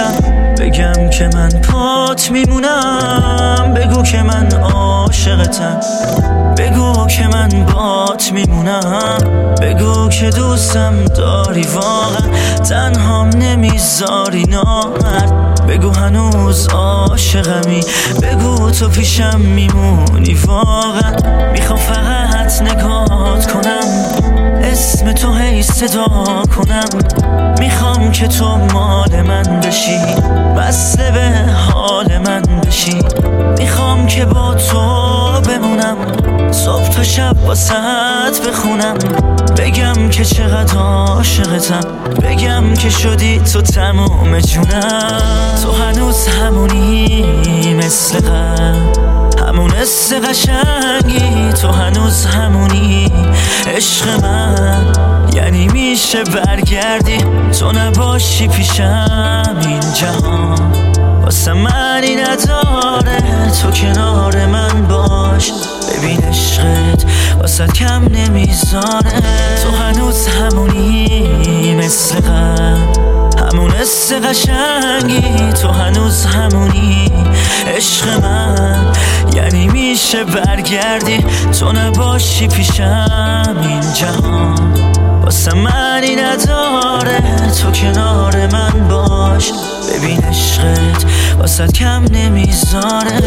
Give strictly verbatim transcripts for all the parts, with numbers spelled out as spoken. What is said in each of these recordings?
بگم بگم که من پات میمونم، بگو که من عاشقتم، بگو که من بات میمونم، بگو که دوستم داری واقعا، تنهام نمیذاری نامرد، بگو هنوز عاشقمی، بگو تو پیشم میمونی واقعا. میخوام فقط نگات کنم، اسم تو هی صدا کنم، میخوام که تو مال من بشی، وصله به حال من بشی، میخوام که با تو بمونم، صبح تا شب واسط بخونم، بگم که چقدر عاشقتم، بگم که شدی تو تموم جونم. تو هنوز همونی مثل قبل، همون حس قشنگی، تو هنوز همونی عشق من، یعنی میشه برگردی تو نباشی پیشم، این جهان واسه منی نداره، تو کنار من باش، ببین عشقت واسه کم نمیذاره. تو هنوز همونی مثل قبل، همون حس قشنگی، تو هنوز همونی عشق من، یعنی میشه برگردی تو نباشی پیشم، این جهان واسه منی نداره، تو کنار من باش، ببین عشقت واسه کم نمیذاره.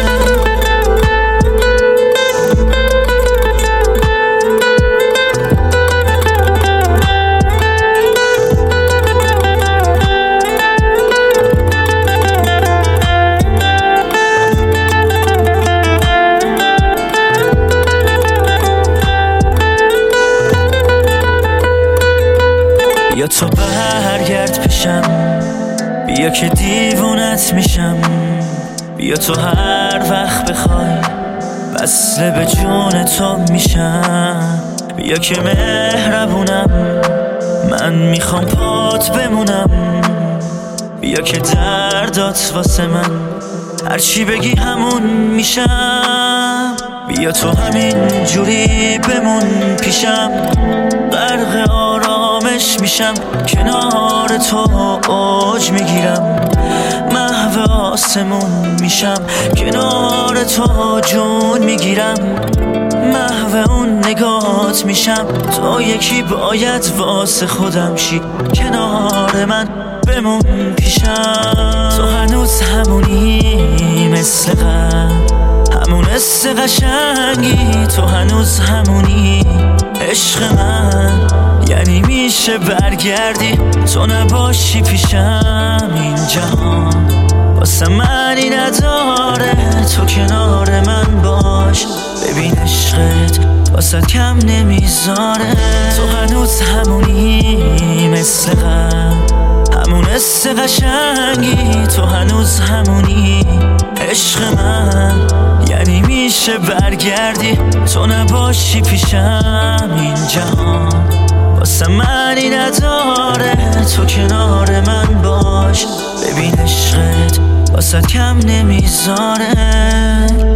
بیا تو برگرد پیشم، بیا که دیوونت میشم، بیا تو هر وقت بخوای وصله به جون تو میشم، بیا که مهربونم، من میخوام پات بمونم، بیا که دردات واسه من هرچی بگی همون میشم، بیا تو همین جوری بمون پیشم، غرق آرامش میشم، کنار تو اوج میگیرم، محو آسمون میشم، کنار تو جون میگیرم، محو اون نگات میشم، تو یکی باید واسه خودم شی، کنار من بمون پیشم. تو هنوز همونی مثل قبل، همون حس قشنگی، تو هنوز همونی عشق من، یعنی میشه برگردی تو نباشی پیشم، این جهان واسه منی نداره، تو کنار من باش، ببین عشقت واسه کم نمیذاره. تو هنوز همونی مثل قبل، همون حس قشنگی، تو هنوز همونی عشق من، یعنی میشه برگردی تو نباشی پیشم، این جهان واسه منی نداره، تو کنار من باش، ببین عشقت واسه کم نمیذاره.